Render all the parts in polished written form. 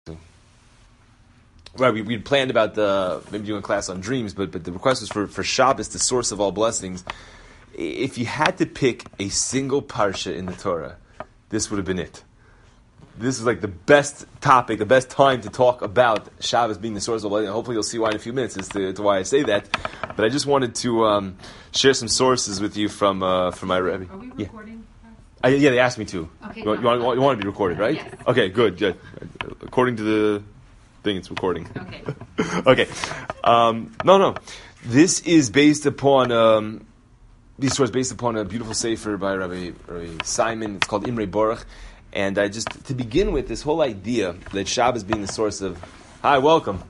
Right, we'd planned about maybe doing a class on dreams, but the request was for Shabbos, the source of all blessings. If you had to pick a single parsha in the Torah, this would have been it. This is like the best topic, the best time to talk about Shabbos being the source of all blessings. Hopefully you'll see why in a few minutes as to why I say that. But I just wanted to share some sources with you from my Rebbe. Are we recording? Yeah, they asked me to. Okay, you want to be recorded, right? Yes. Okay, good. According to the thing, it's recording. Okay. Okay. No. This is based upon these stories based upon a beautiful sefer by Rabbi Simon. It's called Imre Baruch. And I just, to begin with, this whole idea that Shabbos being the source of... Hi, welcome.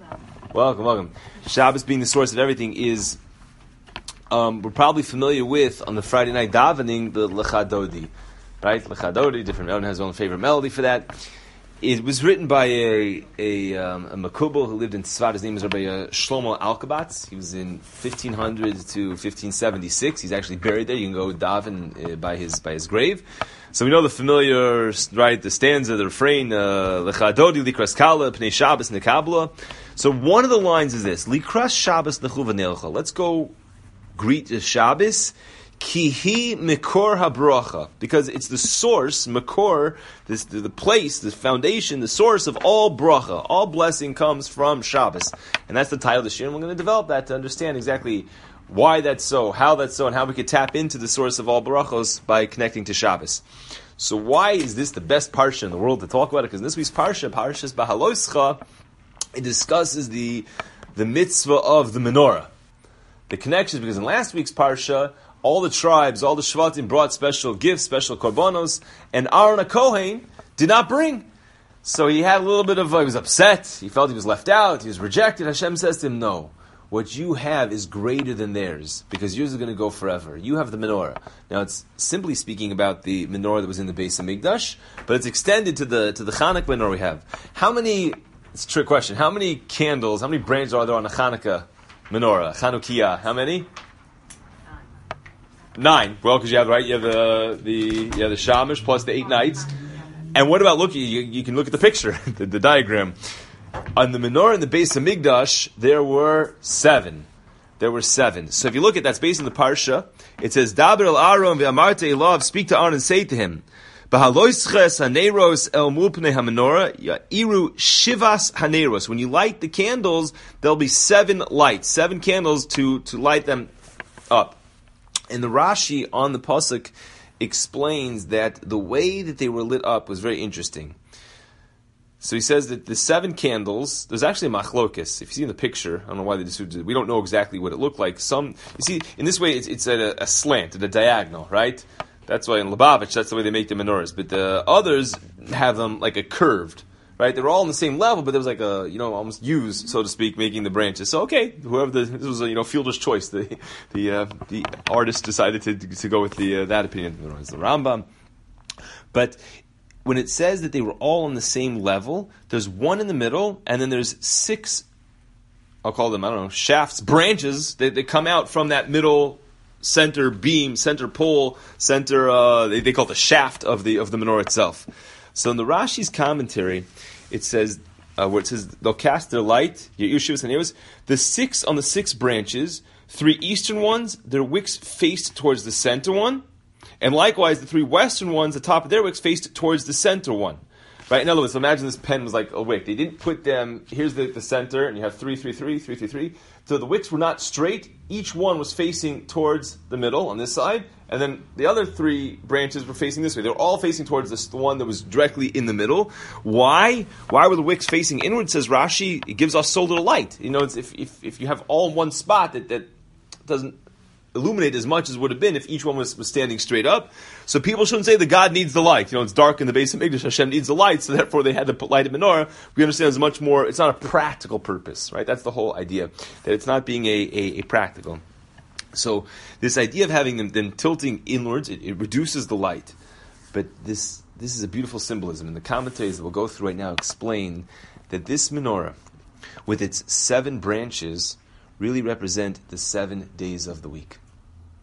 Shabbos being the source of everything is... we're probably familiar with, on the Friday night davening, the Lecha Dodi. Right? Lecha Dodi, different melody, has his own favorite melody for that. It was written by a Makubal who lived in Tzfat. His name is Rabbi Shlomo Alkabatz. He was in 1500 to 1576. He's actually buried there. You can go daven by his grave. So we know the familiar, right, the stanza, the refrain, Lecha Dodi, Likras Kala, Pnei Shabbos, Nekabla. So one of the lines is this, Likras Shabbos Nechu V'Neilcha. Let's go greet the Shabbos. Kihi Mikor HaBracha, because it's the source, Mikor, the place, the foundation, the source of all bracha. All blessing comes from Shabbos. And that's the title of the shir, and we're going to develop that to understand exactly why that's so, how that's so, and how we could tap into the source of all brachos by connecting to Shabbos. So why is this the best parsha in the world to talk about it? Because in this week's parsha, Parshas Beha'aloscha, it discusses the mitzvah of the menorah. The connections, because in last week's parsha, all the tribes, all the Shvatim brought special gifts, special korbanos, and Aaron HaKohen did not bring. So he had a little bit of, he was upset, he felt he was left out, he was rejected. Hashem says to him, no, what you have is greater than theirs, because yours is going to go forever. You have the menorah. Now it's simply speaking about the menorah that was in the Beis HaMikdash, but it's extended to the Chanukah menorah we have. It's a trick question, how many candles, how many branches are there on a Chanukah menorah? Chanukiah, how many? 9. Well, because you have the shamash plus the 8 nights. And what about you can look at the picture, the diagram. On the menorah in the Beis HaMikdash, there were 7. So if you look at that's based on the parsha, it says, Daber el Aaron ve'amarte elav, speak to Aaron and say to him, B'haloisches haneros el mulpnei hamenorah ya'iru shivas haneros. When you light the candles, there'll be 7 lights, 7 candles to light them up. And the Rashi on the pasuk explains that the way that they were lit up was very interesting. So he says that the 7 candles, there's actually a machlokes. If you see in the picture, I don't know why they just, we don't know exactly what it looked like. You see, in this way, it's at a slant, at a diagonal, right? That's why in Lubavitch, that's the way they make the menorahs. But the others have them like a curved, right? They were all on the same level, but there was like a, almost U's, so to speak, making the branches. So okay, this was a, fielder's choice. The artist decided to go with that opinion. It's the Rambam. But when it says that they were all on the same level, there's one in the middle, and then there's 6, I'll call them, shafts, branches that come out from that middle center beam, center pole, they call it the shaft of the menorah itself. So in the Rashi's commentary, it says, where it says, they'll cast their light, the 6 on the 6 branches, 3 eastern ones, their wicks faced towards the center one, and likewise the 3 western ones, the top of their wicks faced towards the center one. Right? In other words, so imagine this pen was like a wick. They didn't put them, here's the center, and you have 3, 3, 3, 3, 3, 3. So the wicks were not straight. Each one was facing towards the middle on this side, and then the other 3 branches were facing this way. They were all facing towards the one that was directly in the middle. Why? Why were the wicks facing inward? Says Rashi, it gives us so little light. It's if you have all in one spot, that doesn't illuminate as much as would have been if each one was standing straight up. So people shouldn't say that God needs the light. It's dark in the Beis HaMikdash. Hashem needs the light, so therefore they had to light a menorah. We understand it's much more, it's not a practical purpose, right? That's the whole idea, that it's not being a practical. So this idea of having them tilting inwards, it reduces the light. But this is a beautiful symbolism, and the commentaries that we'll go through right now explain that this menorah, with its 7 branches, really represent the 7 days of the week.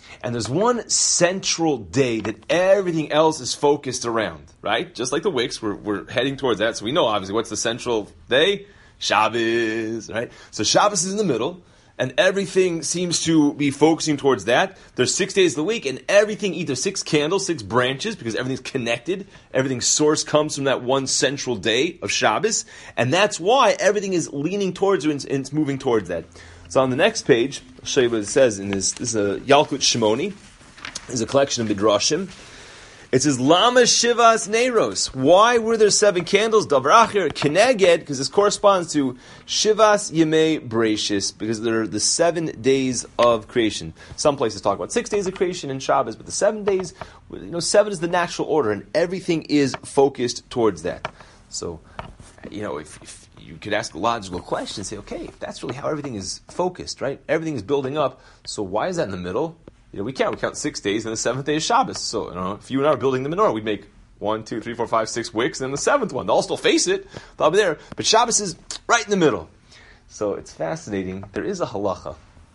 And there's one central day that everything else is focused around, right? Just like the wicks, we're heading towards that. So we know, obviously, what's the central day? Shabbos, right? So Shabbos is in the middle, and everything seems to be focusing towards that. There's 6 days of the week, and everything, either 6 candles, 6 branches, because everything's connected. Everything's source comes from that one central day of Shabbos, and that's why everything is leaning towards you and it's moving towards that. So on the next page, I'll show you what it says in this. This is a Yalkut Shimoni. This is a collection of Midrashim. It says, Lama Shivas Neiros. Why were there 7 candles? Davar Keneged, because this corresponds to Shivas Yemei Bereshis, because they're the 7 days of creation. Some places talk about 6 days of creation in Shabbos, but the 7 days, 7 is the natural order, and everything is focused towards that. So, if you could ask a logical question, say, okay, if that's really how everything is focused, right? Everything is building up, so why is that in the middle? We count 6 days, and the 7th day is Shabbos. So, if you and I were building the menorah, we'd make 1, 2, 3, 4, 5, 6 wicks, and then the 7th one. They'll still face it. They'll be there. But Shabbos is right in the middle. So it's fascinating. There is a halacha.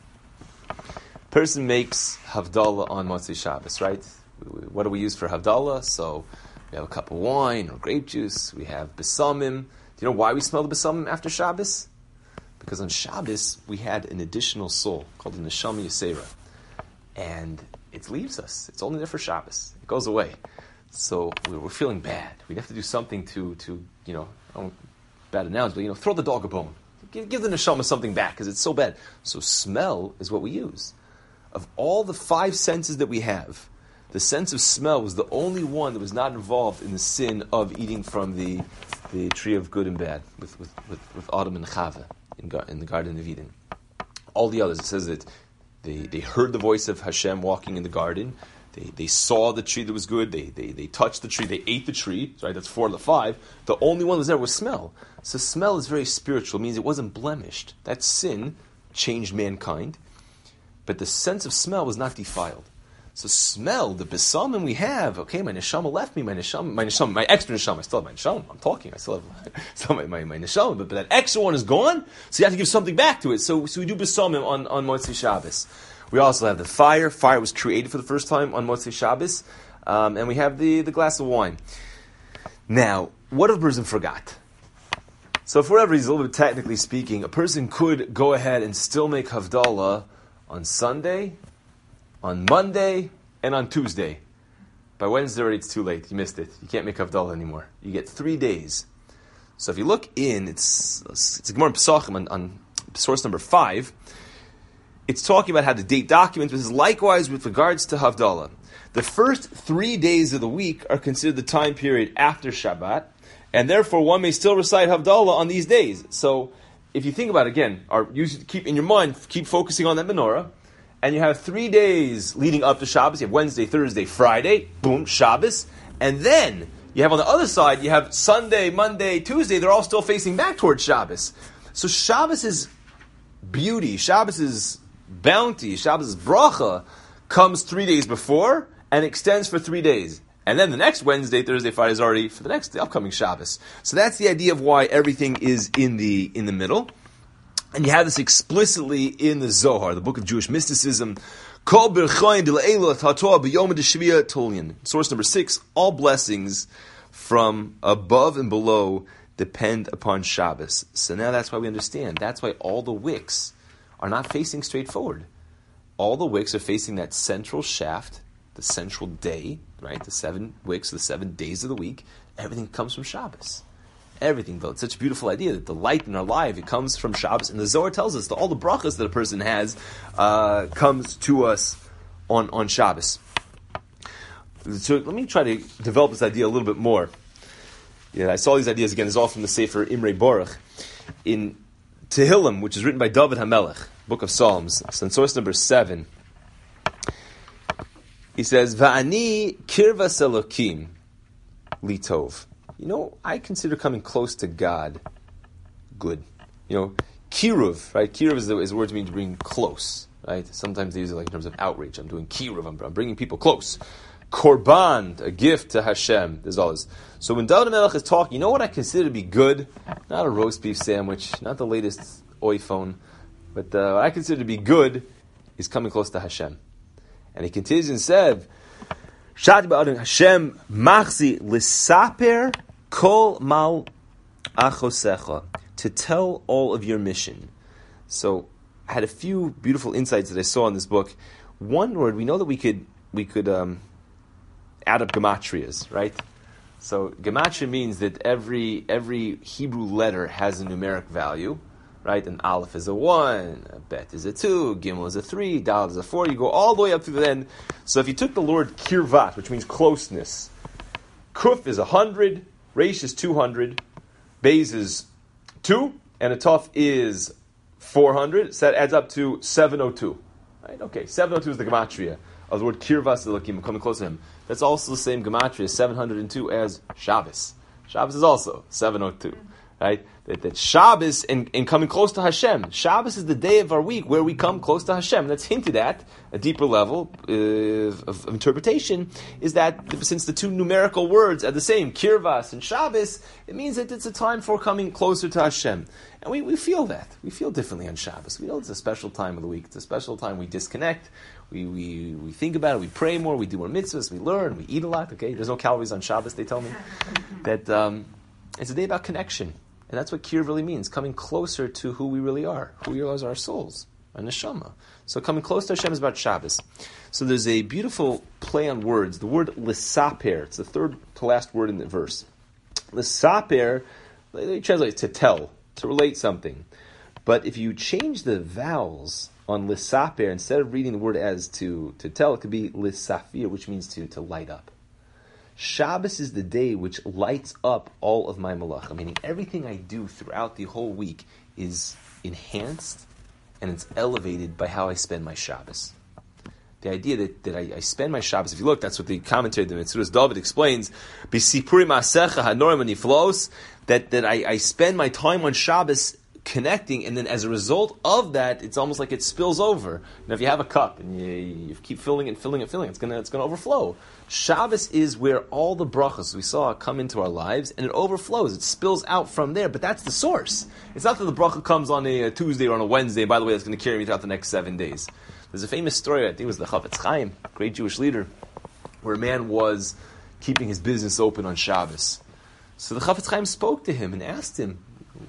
Person makes Havdalah on Motzei Shabbos, right? What do we use for Havdalah? So we have a cup of wine or grape juice. We have besamim. Do you know why we smell the besamim after Shabbos? Because on Shabbos, we had an additional soul called the Neshama Yisera. And it leaves us. It's only there for Shabbos. It goes away. So we're feeling bad. We'd have to do something to bad analogy, but throw the dog a bone. Give the neshama something back, because it's so bad. So smell is what we use. Of all the 5 senses that we have, the sense of smell was the only one that was not involved in the sin of eating from the tree of good and bad with Adam and Chava in the Garden of Eden. All the others, it says that They heard the voice of Hashem walking in the garden. They saw the tree that was good. They touched the tree. They ate the tree. Right, that's 4 of the 5. The only one that was there was smell. So smell is very spiritual. It means it wasn't blemished. That sin changed mankind, but the sense of smell was not defiled. So smell, the besamim we have. Okay, my neshama left me. My extra neshama. I still have my neshama. I'm talking. I still have my neshama, but that extra one is gone. So you have to give something back to it. So we do besamim on Motzei Shabbos. We also have the fire. Fire was created for the first time on Motzei Shabbos, and we have the glass of wine. Now, what if a person forgot? So for whatever reason, a little bit technically speaking, a person could go ahead and still make Havdalah on Sunday, on Monday, and on Tuesday. By Wednesday already it's too late. You missed it. You can't make Havdalah anymore. You get 3 days. So if you look in, it's a Gemara in Pesachim on source number 5. It's talking about how the date documents, but this is likewise with regards to Havdalah. The first 3 days of the week are considered the time period after Shabbat, and therefore one may still recite Havdalah on these days. So if you think about it again, keep in your mind, keep focusing on that menorah, and you have 3 days leading up to Shabbos. You have Wednesday, Thursday, Friday, boom, Shabbos. And then you have on the other side, you have Sunday, Monday, Tuesday. They're all still facing back towards Shabbos. So Shabbos is beauty. Shabbos is bounty. Shabbos is bracha. Comes 3 days before and extends for 3 days. And then the next Wednesday, Thursday, Friday is already for the upcoming Shabbos. So that's the idea of why everything is in the middle. And you have this explicitly in the Zohar, the book of Jewish mysticism. Source number 6, all blessings from above and below depend upon Shabbos. So now that's why we understand. That's why all the wicks are not facing straight forward. All the wicks are facing that central shaft, the central day, right? The 7 wicks, the 7 days of the week. Everything comes from Shabbos. Everything, though. It's such a beautiful idea that the light in our life, it comes from Shabbos. And the Zohar tells us that all the brachas that a person has comes to us on Shabbos. So let me try to develop this idea a little bit more. Yeah, I saw these ideas again. It's all from the Sefer Imre Baruch. In Tehillim, which is written by David HaMelech, Book of Psalms, so in source number 7, he says, Va'ani kirvas Elokim litov. I consider coming close to God good. Kiruv, right? Kiruv is the word to mean to bring close, right? Sometimes they use it like in terms of outreach. I'm doing kiruv, I'm bringing people close. Korban, a gift to Hashem. There's all this. So when David HaMelech is talking, you know what I consider to be good? Not a roast beef sandwich, not the latest iPhone, but what I consider to be good is coming close to Hashem. And he continues and said, Shati ba'adon Hashem machzi lisaper kol mal achosecha, to tell all of your mission. So I had a few beautiful insights that I saw in this book. One word, we know that we could add up gematrias, right? So gematria means that every Hebrew letter has a numeric value, right? An aleph is a 1, a bet is a 2, gimel is a 3, dal is a 4. You go all the way up to the end. So if you took the word kirvat, which means closeness, kuf is 100, reish is 200, beis is 2, and a taf is 400. So that adds up to 702. Right? Okay, 702 is the gematria of the word kirvas elokim, coming close to him. That's also the same gematria, 702, as Shabbos. Shabbos is also 702. Right? That Shabbos and coming close to Hashem. Shabbos is the day of our week where we come close to Hashem. That's hinted at a deeper level of interpretation, is that since the two numerical words are the same, Kirvas and Shabbos, it means that it's a time for coming closer to Hashem. And we feel that. We feel differently on Shabbos. We know it's a special time of the week. It's a special time we disconnect. We think about it. We pray more. We do more mitzvahs. We learn. We eat a lot. Okay, there's no calories on Shabbos, they tell me. That it's a day about connection. And that's what Kir really means, coming closer to who we really are. Who we are is our souls, our neshama. So coming close to Hashem is about Shabbos. So there's a beautiful play on words. The word lisaper, it's the third to last word in the verse. Lisaper, they translate to tell, to relate something. But if you change the vowels on lisaper, instead of reading the word as to tell, it could be lisafir, which means to light up. Shabbos is the day which lights up all of my malacha, meaning everything I do throughout the whole week is enhanced and it's elevated by how I spend my Shabbos. The idea that I spend my Shabbos, if you look, that's what the commentary, the Metzudas David explains, B'sipuri ma'asecha hanorim aniflos, that I spend my time on Shabbos connecting, and then as a result of that, it's almost like it spills over. Now, if you have a cup and you keep filling it, it's gonna overflow. Shabbos is where all the brachas we saw come into our lives, and it overflows. It spills out from there, but that's the source. It's not that the bracha comes on a Tuesday or on a Wednesday. By the way, that's going to carry me throughout the next 7 days. There's a famous story, I think it was the Chafetz Chaim, great Jewish leader, where a man was keeping his business open on Shabbos. So the Chafetz Chaim spoke to him and asked him,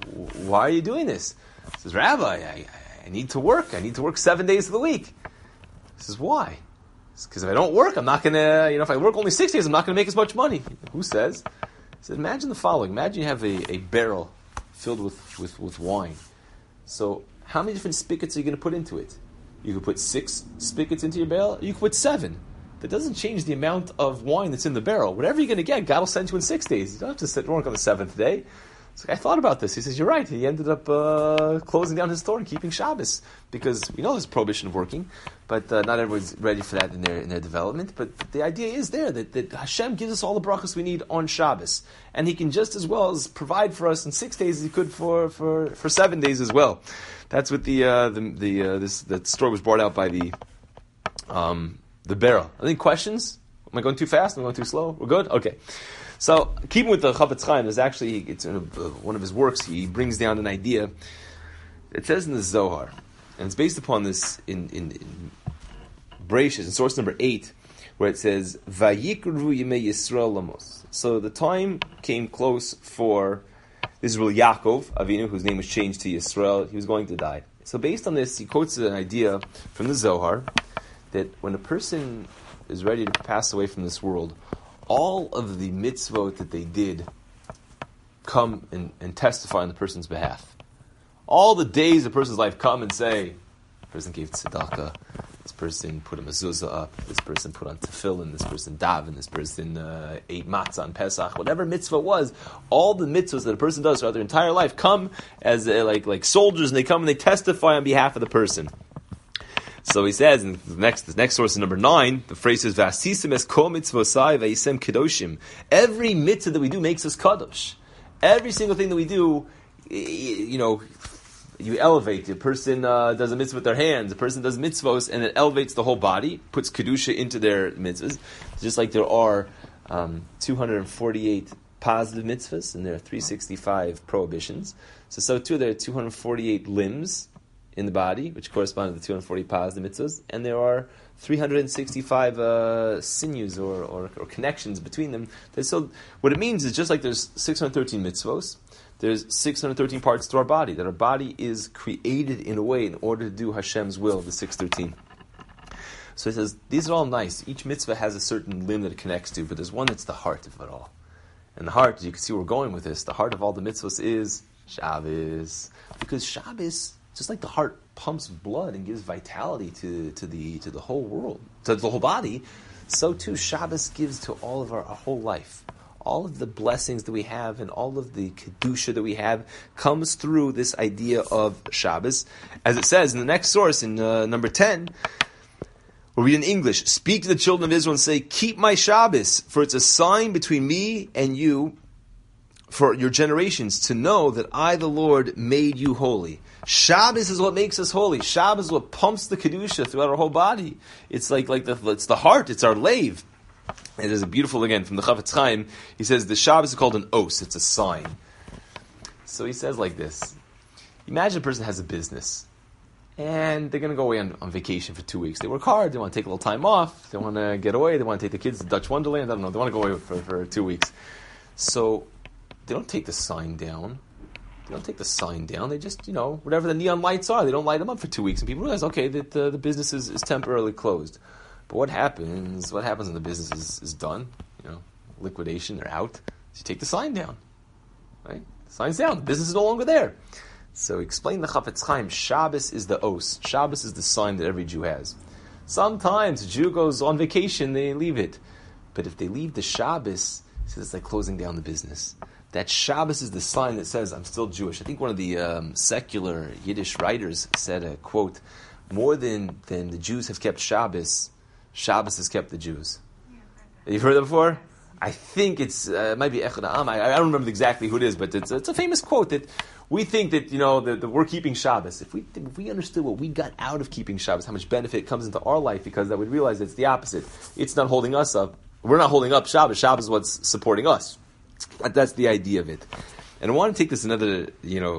why are you doing this? He says, Rabbi, I need to work. I need to work 7 days of the week. He says, why? Because if I don't work, I'm not going to, if I work only 6 days, I'm not going to make as much money. Who says? He says, imagine the following. Imagine you have a barrel filled with wine. So how many different spigots are you going to put into it? You could put 6 spigots into your barrel, or you could put 7. That doesn't change the amount of wine that's in the barrel. Whatever you're going to get, God will send you in 6 days. You don't have to sit and work on the 7th day. So I thought about this. He says, you're right. He ended up closing down his store and keeping Shabbos, because we know there's prohibition of working, but not everyone's ready for that in their development. But the idea is there that Hashem gives us all the brachas we need on Shabbos, and He can just as well as provide for us in 6 days as He could for 7 days as well. That's what that story was brought out by the barrel. Any questions? Am I going too fast? Am I going too slow? We're good? Okay. So, keeping with the Chafetz Chaim, there's actually, it's in one of his works, he brings down an idea. It says in the Zohar, and it's based upon this in Bereshis, in source number 8, where it says, Vayikru Yimei Yisrael Lamos. So the time came close for, this is really Yaakov Avinu, whose name was changed to Yisrael. He was going to die. So based on this, he quotes an idea from the Zohar, that when a person is ready to pass away from this world, all of the mitzvot that they did come and testify on the person's behalf. All the days of a person's life come and say, this person gave tzedakah, this person put a mezuzah up, this person put on tefillin, this person daven, this person ate matzah on Pesach, whatever mitzvah was, all the mitzvahs that a person does throughout their entire life come as like soldiers, and they come and they testify on behalf of the person. So he says in the next source in number 9, the phrase says, "V'asisim es kol mitzvosai v'yisem kedoshim." Every mitzvah that we do makes us kadosh. Every single thing that we do, you elevate. The person does a mitzvah with their hands. The person does mitzvos, and it elevates the whole body, puts kedusha into their mitzvahs. Just like there are 248 positive mitzvahs, and there are 365 prohibitions. So too there are 248 limbs in the body, which correspond to the 240 pas, the mitzvahs, and there are 365 sinews or connections between them. So what it means is just like there's 613 mitzvahs, there's 613 parts to our body, that our body is created in a way in order to do Hashem's will, the 613. So he says, these are all nice. Each mitzvah has a certain limb that it connects to, but there's one that's the heart of it all. And the heart, you can see where we're going with this, the heart of all the mitzvahs is Shabbos. Because Shabbos, just like the heart pumps blood and gives vitality to the whole world, to the whole body, so too Shabbos gives to all of our whole life. All of the blessings that we have and all of the kedusha that we have comes through this idea of Shabbos. As it says in the next source, in number 10, we'll read in English, speak to the children of Israel and say, keep my Shabbos, for it's a sign between me and you for your generations to know that I, the Lord, made you holy. Shabbos is what makes us holy. Shabbos is what pumps the kedusha throughout our whole body. It's it's the heart, it's our lave. And there's a beautiful, again, from the Chafetz Chaim, he says the Shabbos is called an os, it's a sign. So he says like this, imagine a person has a business, and they're going to go away on vacation for 2 weeks. They work hard, they want to take a little time off, they want to get away, they want to take the kids to Dutch Wonderland, I don't know, they want to go away for 2 weeks. So they don't take the sign down. They just, whatever the neon lights are, they don't light them up for 2 weeks. And people realize, okay, that the business is temporarily closed. But what happens when the business is done? Liquidation, they're out. So you take the sign down. Right? The sign's down. The business is no longer there. So explain the Chafetz Chaim, Shabbos is the os. Shabbos is the sign that every Jew has. Sometimes a Jew goes on vacation, they leave it. But if they leave the Shabbos, he says it's like closing down the business. That Shabbos is the sign that says, I'm still Jewish. I think one of the secular Yiddish writers said a quote, more than the Jews have kept Shabbos, Shabbos has kept the Jews. You've heard that before? I think it might be Echad Ha'am. I don't remember exactly who it is, but it's a famous quote that we think that, that we're keeping Shabbos. If we understood what we got out of keeping Shabbos, how much benefit comes into our life, because that we'd realize it's the opposite. It's not holding us up. We're not holding up Shabbos. Shabbos is what's supporting us. That's the idea of it. And I want to take this another,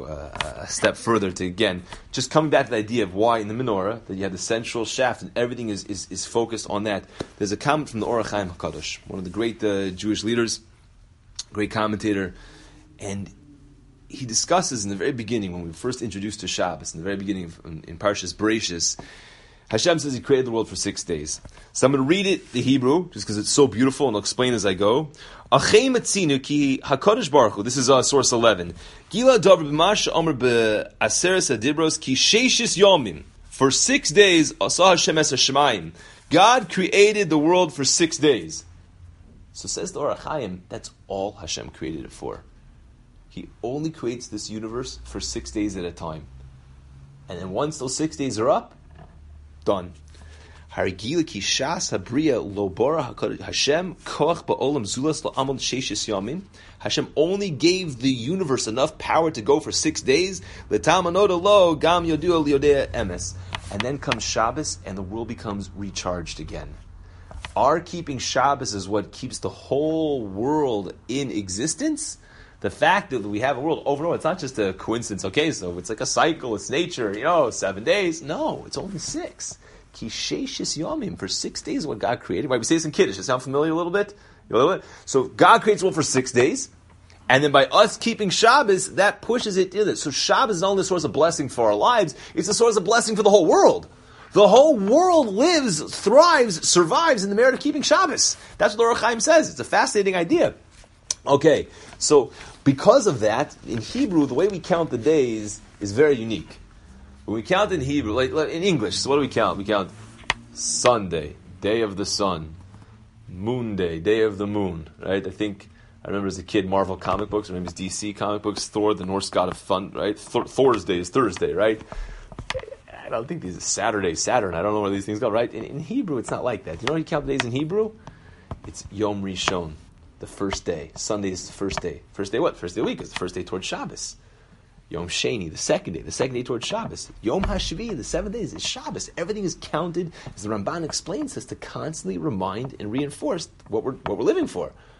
a step further to, again, just coming back to the idea of why in the menorah, that you have the central shaft and everything is focused on that. There's a comment from the Orach Chaim HaKadosh, one of the great Jewish leaders, great commentator, and he discusses in the very beginning, when we were first introduced to Shabbos, in the very beginning in Parshas Bereishis, Hashem says He created the world for 6 days. So I'm going to read it, the Hebrew, just because it's so beautiful, and I'll explain as I go. Achem etzinu ki HaKadosh Baruch Hu. This is source 11. Gila davar b'masha omer be'aseres adibros ki sheishis yomim. For 6 days, asah Hashem es hashemayim. God created the world for 6 days. So says the Orach Chaim, that's all Hashem created it for. He only creates this universe for 6 days at a time. And then once those 6 days are up, done. Harigila ki shas habriya lo bara Hashem koach ba'olam zulas la'amol sheishis yamim. Hashem only gave the universe enough power to go for 6 days. L'tamanoda lo gam yodua liodea emes. And then comes Shabbos, and the world becomes recharged again. Our keeping Shabbos is what keeps the whole world in existence. The fact that we have a world over and over, it's not just a coincidence. Okay, so it's like a cycle, it's nature, 7 days. No, it's only 6. Ki sheishis yomim, for 6 days is what God created. Right? We say this in Kiddush. Does it sound familiar a little bit? So God creates the world for 6 days, and then by us keeping Shabbos, that pushes it in it. So Shabbos is not only a source of blessing for our lives, it's a source of blessing for the whole world. The whole world lives, thrives, survives in the merit of keeping Shabbos. That's what the Orach Chaim says. It's a fascinating idea. Okay, so because of that, in Hebrew, the way we count the days is very unique. When we count in Hebrew, like in English, so what do we count? We count Sunday, day of the sun, Moon Day, day of the moon, right? I remember as a kid, Marvel comic books, or maybe it's DC comic books, Thor, the Norse god of fun, right? Thor's Day is Thursday, right? I don't think these are Saturday, Saturn, I don't know where these things go, right? In Hebrew, it's not like that. You know how you count the days in Hebrew? It's Yom Rishon, the first day. Sunday is the first day. First day what? First day of the week is the first day towards Shabbos. Yom Sheni, the second day towards Shabbos. Yom HaShvi, the 7 days, is Shabbos. Everything is counted, as the Ramban explains us, to constantly remind and reinforce what we're living for.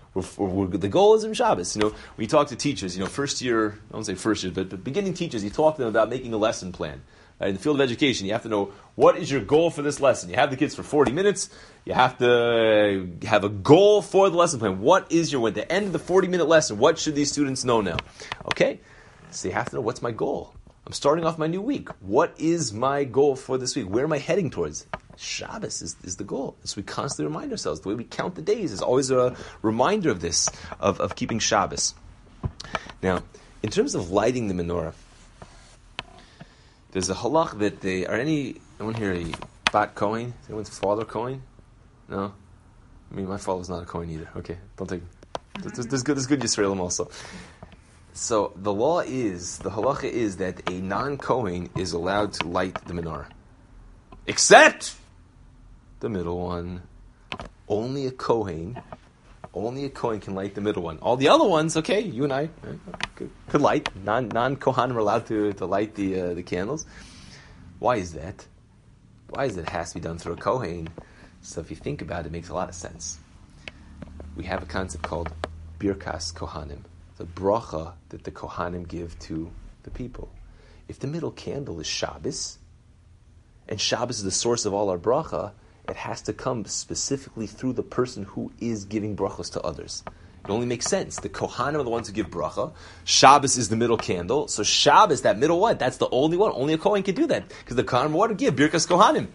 The goal is in Shabbos. When you talk to teachers, first year, I won't say first year, but beginning teachers, you talk to them about making a lesson plan. Right? In the field of education, you have to know what is your goal for this lesson. You have the kids for 40 minutes. You have to have a goal for the lesson plan. What is at the end of the 40-minute lesson, what should these students know now? Okay, so you have to know, what's my goal? I'm starting off my new week. What is my goal for this week? Where am I heading towards? Shabbos is the goal. So we constantly remind ourselves. The way we count the days is always a reminder of this, of keeping Shabbos. Now, in terms of lighting the menorah, there's a halach that anyone here a bat Kohen? Is anyone's father Kohen? No? My father's not a Kohen either. Okay, don't take it. There's good Yisraelim also. So the halacha is that a non-Kohen is allowed to light the menorah. Except the middle one. Only a Kohen can light the middle one. All the other ones, okay, you and I could light. Non-Kohanim are allowed to light the candles. Why is that? Why is it has to be done through a Kohen? So if you think about it, it makes a lot of sense. We have a concept called Birkas Kohanim, the bracha that the Kohanim give to the people. If the middle candle is Shabbos, and Shabbos is the source of all our bracha, it has to come specifically through the person who is giving brachos to others. It only makes sense. The Kohanim are the ones who give bracha. Shabbos is the middle candle. So Shabbos, that middle one, that's the only one. Only a Kohen can do that. Because the Kohanim want to give Birkas Kohanim.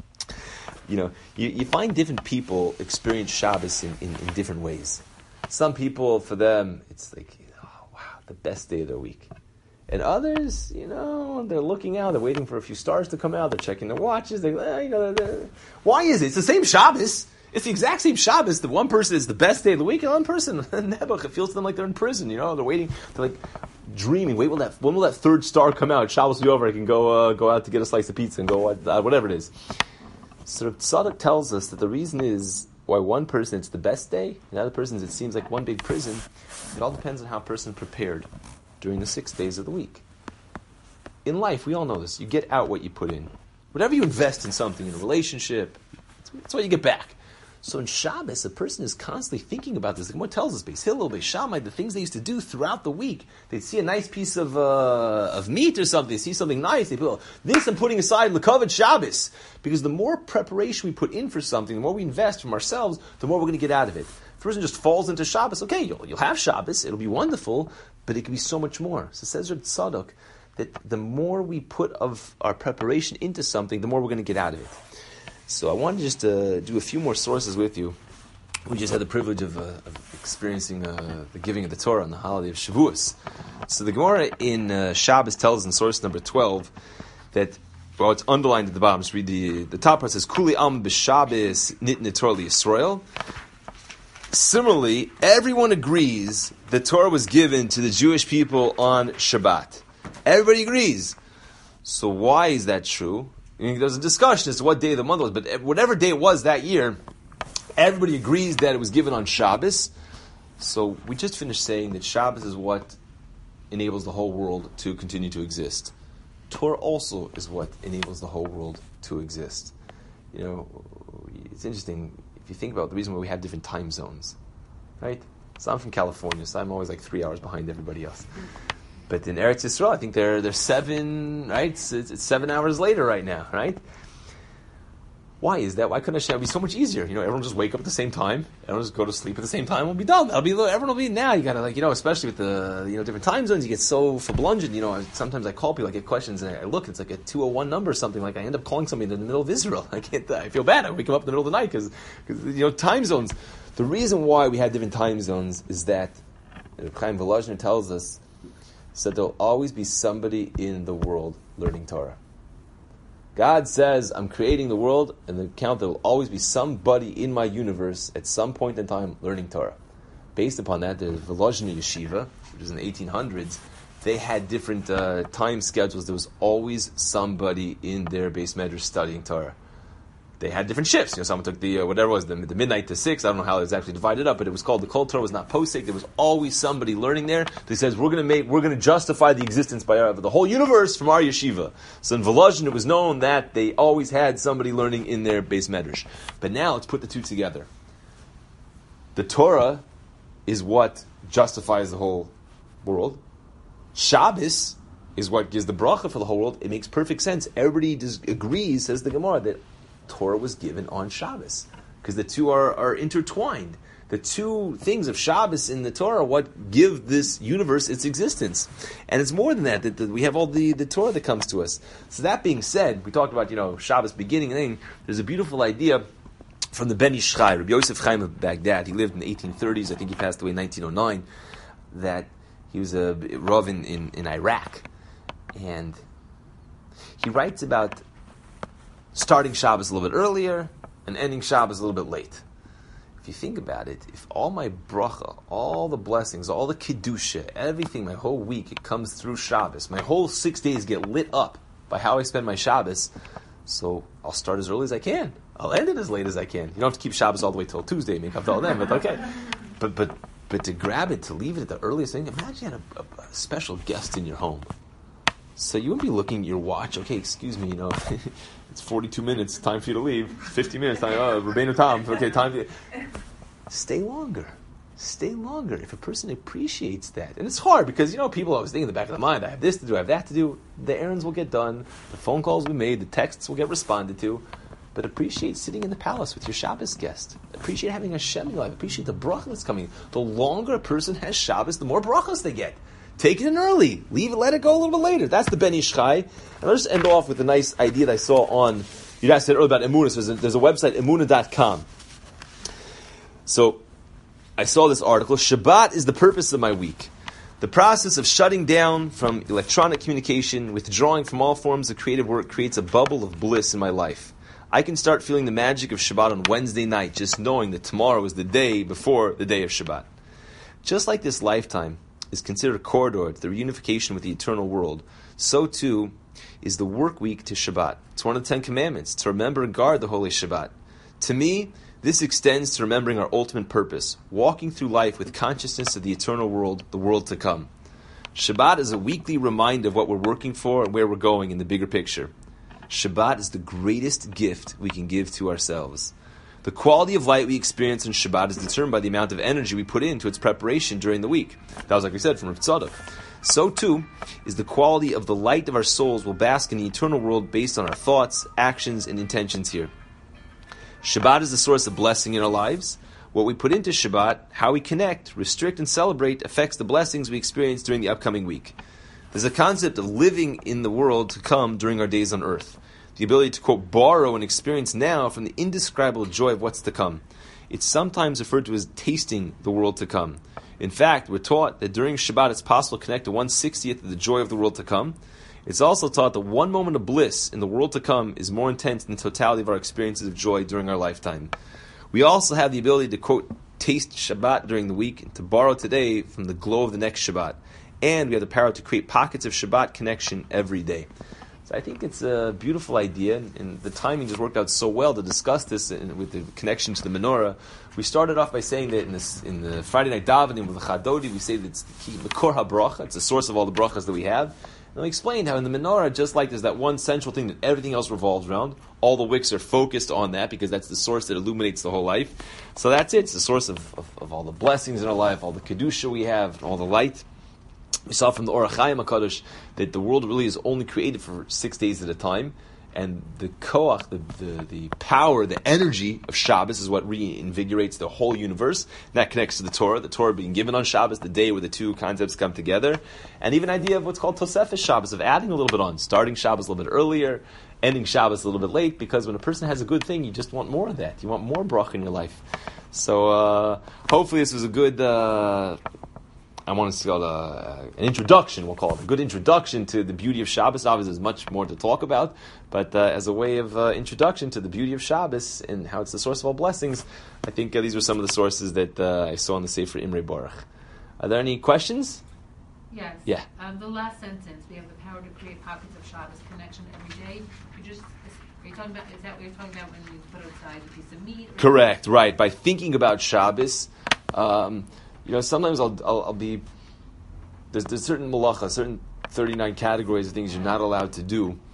You find different people experience Shabbos in different ways. Some people, for them, it's like, oh, wow, the best day of their week. And others, they're looking out, they're waiting for a few stars to come out, they're checking their watches. Why is it? It's the same Shabbos. It's the exact same Shabbos. The one person is the best day of the week, and one person, Nebuch, it feels to them like they're in prison. They're waiting, they're like dreaming. When will that third star come out? Shabbos will be over. I can go out to get a slice of pizza and go whatever it is. So Tzadok tells us that the reason is why one person it's the best day, and the other person it seems like one big prison. It all depends on how a person prepared during the 6 days of the week. In life, we all know this. You get out what you put in. Whatever you invest in something, in a relationship, that's what you get back. So in Shabbos, a person is constantly thinking about this. What tells us, Beis Hillel, Beis Shammai, the things they used to do throughout the week. They'd see a nice piece of meat or something. They see something nice. They put, this I'm putting aside l'kavod Shabbos. Because the more preparation we put in for something, the more we invest from ourselves, the more we're going to get out of it. If a person just falls into Shabbos, okay, you'll have Shabbos, it'll be wonderful, but it can be so much more. So says Reb Tzadok that the more we put of our preparation into something, the more we're going to get out of it. So I wanted just to do a few more sources with you. We just had the privilege of experiencing the giving of the Torah on the holiday of Shavuos. So the Gemara in Shabbos tells us in source number 12 that, it's underlined at the bottom. Just read the top part. It says, Kuli am b'Shabbos nitne Torah liYisrael. Similarly, everyone agrees the Torah was given to the Jewish people on Shabbat. Everybody agrees. So why is that true? There's a discussion as to what day of the month it was, but whatever day it was that year, everybody agrees that it was given on Shabbos. So we just finished saying that Shabbos is what enables the whole world to continue to exist. Torah also is what enables the whole world to exist. It's interesting if you think about the reason why we have different time zones, right? So I'm from California, so I'm always like 3 hours behind everybody else. But in Eretz Yisrael, I think they're 7, right? It's 7 hours later right now, right? Why is that? Why couldn't Hashem be so much easier? Everyone just wake up at the same time. Everyone just go to sleep at the same time. We'll be done. Everyone will be now. You gotta especially with the different time zones, you get so fablunged. Sometimes I call people, I get questions, and I look, it's like a 201 number or something. Like I end up calling somebody in the middle of Israel. I feel bad. I wake them up in the middle of the night because time zones. The reason why we have different time zones is that Chaim Volozhin tells us so there'll always be somebody in the world learning Torah. God says, I'm creating the world, and the count there will always be somebody in my universe at some point in time learning Torah. Based upon that, there's Volozhin Yeshiva, which was in the 1800s. They had different time schedules. There was always somebody in their base medrash studying Torah. They had different shifts. Someone took the the midnight to 6. I don't know how it was actually divided up, but it was called the Kol Torah was not posek. There was always somebody learning there. That says we're going to justify the existence by the whole universe from our yeshiva. So in Volozhin, it was known that they always had somebody learning in their base medrash. But now let's put the two together. The Torah is what justifies the whole world. Shabbos is what gives the bracha for the whole world. It makes perfect sense. Everybody agrees, says the Gemara, that Torah was given on Shabbos because the two are intertwined. The two things of Shabbos in the Torah are what give this universe its existence. And it's more than that we have all the Torah that comes to us. So that being said, we talked about, Shabbos beginning and ending. There's a beautiful idea from the Ben Ish Chai, Rabbi Yosef Chaim of Baghdad. He lived in the 1830s. I think he passed away in 1909. That he was a Rav in Iraq. And he writes about starting Shabbos a little bit earlier and ending Shabbos a little bit late. If you think about it, if all my bracha, all the blessings, all the kedusha, everything, my whole week, it comes through Shabbos, my whole 6 days get lit up by how I spend my Shabbos, so I'll start as early as I can. I'll end it as late as I can. You don't have to keep Shabbos all the way till Tuesday, make up all them, but okay. But to grab it, to leave it at the earliest thing, imagine you had a special guest in your home. So you wouldn't be looking at your watch, okay, excuse me, it's 42 minutes, time for you to leave. 50 minutes, time, Rabbeinu Tam, okay, time for you. Stay longer. If a person appreciates that. And it's hard because, people always think in the back of the mind, I have this to do, I have that to do. The errands will get done, the phone calls will be made, the texts will get responded to. But appreciate sitting in the palace with your Shabbos guest. Appreciate having Hashem in your life. Appreciate the bracha that's coming. The longer a person has Shabbos, the more brachas they get. Take it in early. Leave it, let it go a little bit later. That's the Ben Ish Chai. And I'll just end off with a nice idea that I saw on, you guys said earlier about Emunah. So there's a website, emunah.com. So I saw this article. Shabbat is the purpose of my week. The process of shutting down from electronic communication, withdrawing from all forms of creative work creates a bubble of bliss in my life. I can start feeling the magic of Shabbat on Wednesday night, just knowing that tomorrow is the day before the day of Shabbat. Just like this lifetime is considered a corridor to the reunification with the eternal world, so too is the work week to Shabbat. It's one of the 10 Commandments, to remember and guard the holy Shabbat. To me, this extends to remembering our ultimate purpose, walking through life with consciousness of the eternal world, the world to come. Shabbat is a weekly reminder of what we're working for and where we're going in the bigger picture. Shabbat is the greatest gift we can give to ourselves. The quality of light we experience in Shabbat is determined by the amount of energy we put into its preparation during the week. That was, like we said, from Rav Tzadok. So too is the quality of the light of our souls will bask in the eternal world based on our thoughts, actions, and intentions here. Shabbat is the source of blessing in our lives. What we put into Shabbat, how we connect, restrict, and celebrate affects the blessings we experience during the upcoming week. There's a concept of living in the world to come during our days on earth. The ability to, quote, borrow and experience now from the indescribable joy of what's to come. It's sometimes referred to as tasting the world to come. In fact, we're taught that during Shabbat it's possible to connect to 1/60th of the joy of the world to come. It's also taught that one moment of bliss in the world to come is more intense than the totality of our experiences of joy during our lifetime. We also have the ability to, quote, taste Shabbat during the week and to borrow today from the glow of the next Shabbat. And we have the power to create pockets of Shabbat connection every day. So I think it's a beautiful idea, and the timing just worked out so well to discuss this with the connection to the menorah. We started off by saying that in the Friday night davening with the Chadodi, we say that it's the key, Makor HaBracha, it's the source of all the brachas that we have. And we explained how in the menorah, just like there's that one central thing that everything else revolves around, all the wicks are focused on that because that's the source that illuminates the whole life. So that's it, it's the source of all the blessings in our life, all the Kedusha we have, all the light. We saw from the Orach Chaim HaKadosh that the world really is only created for 6 days at a time, and the koach, the power, the energy of Shabbos is what reinvigorates the whole universe. And that connects to the Torah being given on Shabbos, the day where the two concepts come together, and even idea of what's called Tosefes Shabbos, of adding a little bit on, starting Shabbos a little bit earlier, ending Shabbos a little bit late, because when a person has a good thing, you just want more of that. You want more bracha in your life. So hopefully this was a good... I want to call it an introduction, we'll call it a good introduction to the beauty of Shabbos. Obviously, there's much more to talk about, but as a way of introduction to the beauty of Shabbos and how it's the source of all blessings, I think these were some of the sources that I saw in the Sefer Imre Baruch. Are there any questions? Yes. Yeah. The last sentence, we have the power to create pockets of Shabbos connection every day. Are you talking about, is that what you're talking about when you put aside a piece of meat? Correct, right. By thinking about Shabbos, sometimes I'll be, there's certain malacha, certain 39 categories of things you're not allowed to do.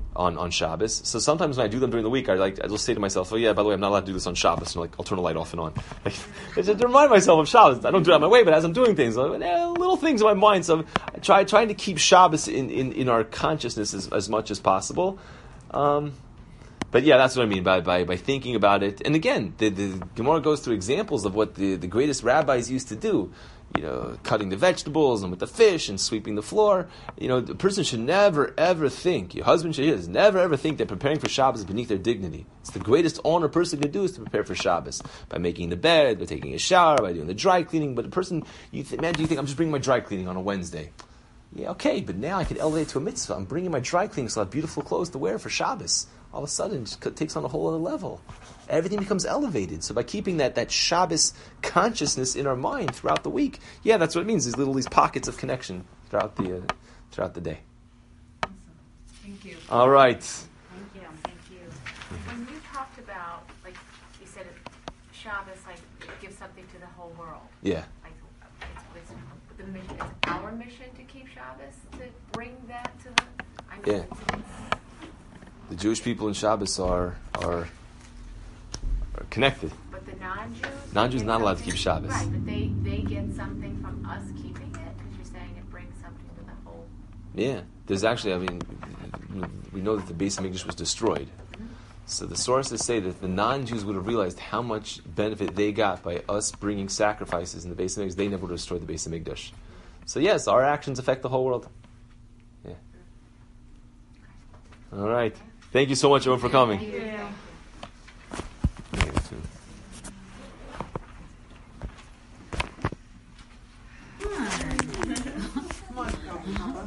on Shabbos. So sometimes when I do them during the week, I just say to myself, oh yeah, by the way, I'm not allowed to do this on Shabbos. And I'll turn the light off and on. Like, just to remind myself of Shabbos. I don't do it on my way, but as I'm doing things, little things in my mind. So I'm trying to keep Shabbos in our consciousness as much as possible. But yeah, that's what I mean by thinking about it. And again, the Gemara goes through examples of what the greatest rabbis used to do. Cutting the vegetables and with the fish and sweeping the floor. The person should never ever think, your husband should never ever think that preparing for Shabbos is beneath their dignity. It's the greatest honor a person can do is to prepare for Shabbos. By making the bed, by taking a shower, by doing the dry cleaning. But the person, do you think I'm just bringing my dry cleaning on a Wednesday? Yeah, okay, but now I can elevate to a mitzvah. I'm bringing my dry cleaning so I have beautiful clothes to wear for Shabbos. All of a sudden, it takes on a whole other level. Everything becomes elevated. So by keeping that Shabbos consciousness in our mind throughout the week, yeah, that's what it means. These pockets of connection throughout the day. Awesome. Thank you. All right. Thank you. When you talked about, like you said, Shabbos, like it gives something to the whole world. Yeah. Like it's the mission. It's our mission to keep Shabbos, to bring that to them. Yeah. The Jewish people in Shabbos are connected. But the non-Jews? Non-Jews not allowed to keep Shabbos. Right, but they get something from us keeping it, because you're saying it brings something to the whole. Yeah. There's actually, we know that the Beis Hamikdash was destroyed. Mm-hmm. So the sources say that the non-Jews would have realized how much benefit they got by us bringing sacrifices in the Beis Hamikdash. They never would have destroyed the Beis Hamikdash. So yes, our actions affect the whole world. Yeah. All right. Thank you so much, everyone, for coming. Thank you. Thank you.